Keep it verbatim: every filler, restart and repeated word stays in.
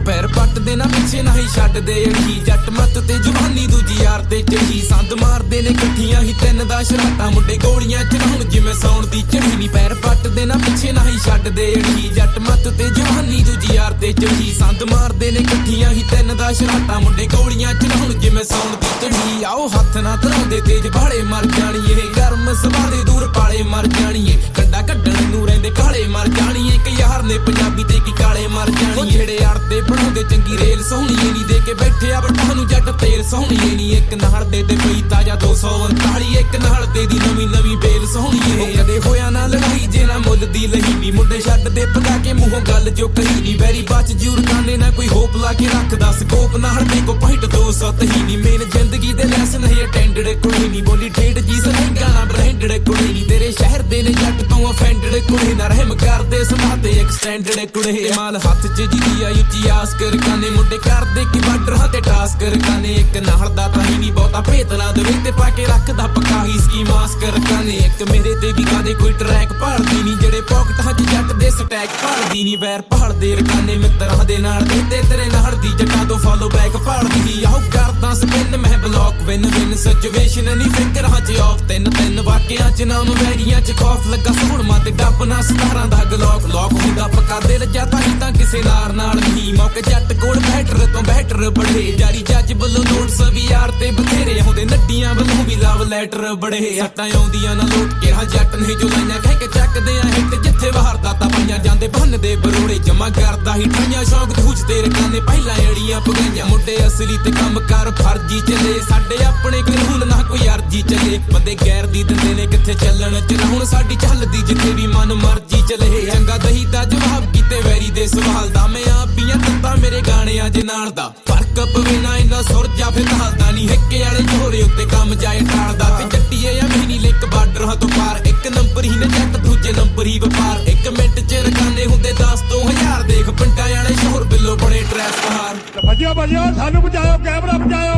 पैर पट देना पिछे ना ही छड्ड दे अड़ी जट मत ते जवानी दूजी यार ते चढ़ी संद मारदे ने कट्ठियां ही तिन दा शराटा मुंडे गोलियां चढ़ाउण जिवें सौण दी चढ़ी नी पैर पट देना पिछे ना ही छड्ड दे अड़ी जट मत ते जवानी दूजी यार ते चढ़ी संद मारदे ने कट्ठियां ही तिन दा शराटा मुंडे गोलियां चढ़ाउण जिवें सौण दी चढ़ी आओ हत्थ ना धराउंदे तेज भाड़े मर जाणीए गर्म सभा दे दूर पाले मर जाणीए कंडा कड्डण नूं रहिंदे काले मर जाणीए कि यार ने पंजाबी ते की काले मर जाणीए ਜਿਹੜੇ ਅੜਦੇ ਬਣਾਉਂਦੇ ਚੰਗੀ ਰੇਲ ਸੋਹਣੀਏ ਨੀ ਦੇ ਕੇ ਬੈਠੇ ਆ ਬਟਾਂ ਨੂੰ ਜੱਟ ਤੇਲ ਸੋਹਣੀਏ ਨੀ ਇੱਕ ਨਾਲ ਦੇ ਤੇ ਪਈ ਤਾਜਾ ਦੋ ਸੌ ਉਨਤਾਲੀ ਇੱਕ ਨਾਲ ਦੇ ਦੀ ਨਵੀਂ ਨਵੀਂ ਬੇਲ ਸੋਹਣੀਏ ਕਦੇ ਹੋਇਆ ਨਾ ਲੜਾਈ ਜੇ ਨਾ ਮੁੱਲ ਦੀ ਲਈ ਨੀ ਮੁੰਡੇ ਛੱਡ ਦੇ ਪਗਾ ਕੇ ਮੂੰਹੋਂ ਗੱਲ ਜੋ ਕਹੀ ਨੀ ਵੈਰੀ ਬਚ ਜੂਰ ਕਾਨੇ ਨਾ ਕੋਈ ਹੋਪ ਲਾ ਕੇ ਰੱਖਦਾ ਸਕੋਪ ਨਾ ਹੜਦੇ ਕੋ ਪੁਆਇੰਟ ਦੋ ਸੌ ਤਹੀ ਨੀ ਮੇਨ ਜ਼ਿੰਦਗੀ ਦੇ ਲੈਸਨ ਹੈ ਅਟੈਂਡਡ ਕੋਈ ਨੀ ਬੋਲੀ ਠੇਡ ਜੀ ਸਹਿੰਗਾ ਨਾ ਬ੍ਰਾਂਡਡ ਕੋਈ ਨੀ ਤੇਰੇ ਸ਼ਹਿਰ ਦੇ ਨੇ ਜੱਟ ਤੋਂ ਅਫੈਂਡਡ ਕੋਈ ਨਾ ਰਹਿਮ ਕਰਦੇ ਸੁਣਾ ਤੇ ਐਕਸਟੈਂਡਡ ਕੁੜੇ ਮਾਲ ਹੱਥ ਚ ਜੀ ਆਈ ਉੱਚੀ ਆਸ ਕਰ ਕਾਨੇ ਮੁੰਡੇ ਕਰਦੇ ਕੀ ਬਾਰਡਰਾਂ ਤੇ ਟਾਸ ਕਰ ਕਾਨੇ ਇੱਕ ਨਾਲ ਦਾ ਤਾਂ ਹੀ ਨਹੀਂ ਬਹੁਤਾ ਭੇਤ ਨਾ ਦਵੇ ਤੇ ਪਾ ਕੇ ਰੱਖਦਾ ਪੱਕਾ ਹੀ ਸਕੀਮਾਸ ਕਰ ਕਾਨੇ ਇੱਕ ਮੇਰੇ ਤੇ ਵੀ ਕਾਦੇ ਕੋਈ ਟਰੈਕ ਭਾਲਦੀ ਨਹੀਂ ਜਿਹੜੇ ਪੌਕਟਾਂ ਚ ਜੱਟ ਦੇ ਸਟੈਕ ਭਾਲਦੀ ਨਹੀਂ ਵੈਰ ਭਾਲਦੇ ਰਕਾਨੇ ਮਿੱਤਰਾਂ ਦੇ ਨਾਲ ਦੇ ਤੇ ਤੇਰੇ ਨਾਲ ਦੀ ਜੱਟਾਂ ਤੋਂ ਫਾਲੋ ਬੈਕ ਭਾਲਦੀ ਆਹੋ ਕਰਦਾ ਸਪਿਨ ਮੈਂ ਬਲੌਕ ਵਿਨ ਵਿਨ ਸਿਚੁਏਸ਼ਨ ਨਹੀਂ ਫਿਕਰਾਂ ਚ ਆਫ ਤਿੰਨ ਤਿੰਨ ਵਾਕਿਆਂ ਚ ਨਾਮ ਵੈਰੀਆਂ ਚ ਖੌਫ ਲੱਗਾ ਸੋਹਣ ਮਾ ਤੇ ਡੱਬ ਨਾ ਸਤਾਰਾਂ ਦਾ ਗਲੋਕ ਲੋਕ ਹੁੰਦਾ ਪੱਕਾ ਦਿਲ ਜਾਂਦਾ ਹੀ ਤਾਂ ਕਿਸੇ ਨਾਰ ਨਾਲ ਨਹੀਂ ਮੌਕੇ ਜੱਟ ਕੋਲ ਬੈਟਰ ਤੋਂ ਬੈਟਰ ਬੜੇ ਜਾਰੀ ਜੱਜ ਵੱਲੋਂ ਨੋਟਸ ਵੀ ਯਾਰ ਤੇ ਬਥੇਰੇ ਆਉਂਦੇ ਨੱਡੀਆਂ ਵੱਲੋਂ ਵੀ ਲਵ ਲੈਟਰ ਬੜੇ ਸੱਟਾਂ ਆਉਂਦੀਆਂ ਨਾ ਲੋਟ ਕੇ ਹਾਂ ਜੱਟ ਨਹੀਂ ਜੋ ਲਾਈਆਂ ਕਹਿ ਕੇ ਚੱਕਦੇ ਆ ਹਿੱਟ ਜਿੱਥੇ ਵਾਰਦਾਤਾਂ ਪਾਈਆਂ ਜਾਂਦੇ ਬੰਨਦੇ ਬਰੋੜੇ ਜਮਾ ਕਰਦਾ ਹੀ ਠਾਈਆਂ ਸ਼ੌਕ ਦੂਜ ਤੇਰੇ ਕਾਨੇ ਪਹਿਲਾਂ ਏੜੀਆਂ ਪਗਾਈਆਂ ਮੁੰਡੇ ਅਸਲੀ ਤੇ ਕੰਮ ਕਰ ਫਰਜੀ ਚੱਲੇ ਸਾਡੇ ਆਪਣੇ ਕਾਨੂੰਨ ਨਾ ਕੋਈ ਅਰਜੀ ਚੱਲੇ ਬੰਦੇ ਗੈਰ ਦੀ ਦਿੰਦੇ ਨੇ ਕਿੱਥੇ ਚੱਲਣ ਚ ਹੁਣ ਸਾਡੀ ਚੱਲਦੀ ਜਿੱਥੇ ਵੀ ਮਨ ਮਰਜੀ ਚੱਲੇ ਚੰਗਾ ਦਹੀ ਦਾ ਜਵਾਬ ਕੀਤੇ ਵੈਰੀ ਦੇ ਸਵਾਲ ਦਾ ਮੈਂ ਆਪ ਪੀਆਂ ਤੰਦਾ ਮੇਰੇ ਗਾਣਿਆਂ ਜੇ ਨਾਲ ਦਾ ਫਰਕ ਪਵੇ ਨਾ ਇੰਨਾ ਸੁਰ ਜਾ ਫਿਰ ਹਾਲਦਾ ਨਹੀਂ ਹਿੱਕੇ ਵਾਲੇ ਝੋਰੇ ਉੱਤੇ ਕੰਮ ਜਾਏ ਟਾਲਦਾ ਤੇ ਜੱਟੀਏ ਆ ਮਹੀਨੀ ਲਿਕ ਬਾਰਡਰਾਂ ਤੋਂ ਪਾਰ ਇੱਕ ਨੰਬਰ ਹੀ ਨੇ ਜੱਟ ਦੂਜੇ ਨੰਬਰ ਹੀ ਵਪਾਰ ਇੱਕ ਮਿੰਟ ਚ ਰਕਾਨੇ ਹੁੰਦੇ ਦਸ ਤੋਂ ਹਜ਼ਾਰ ਦੇਖ ਪਿੰਡਾਂ ਵਾਲੇ ਸ਼ੋਰ ਬਿੱਲੋ ਬੜੇ ਟਰੈਸ ਬਾਹਰ ਭੱਜਿਓ ਭੱਜਿਓ ਸਾਨੂੰ ਬਚਾਓ ਕੈਮਰਾ ਬਚਾਓ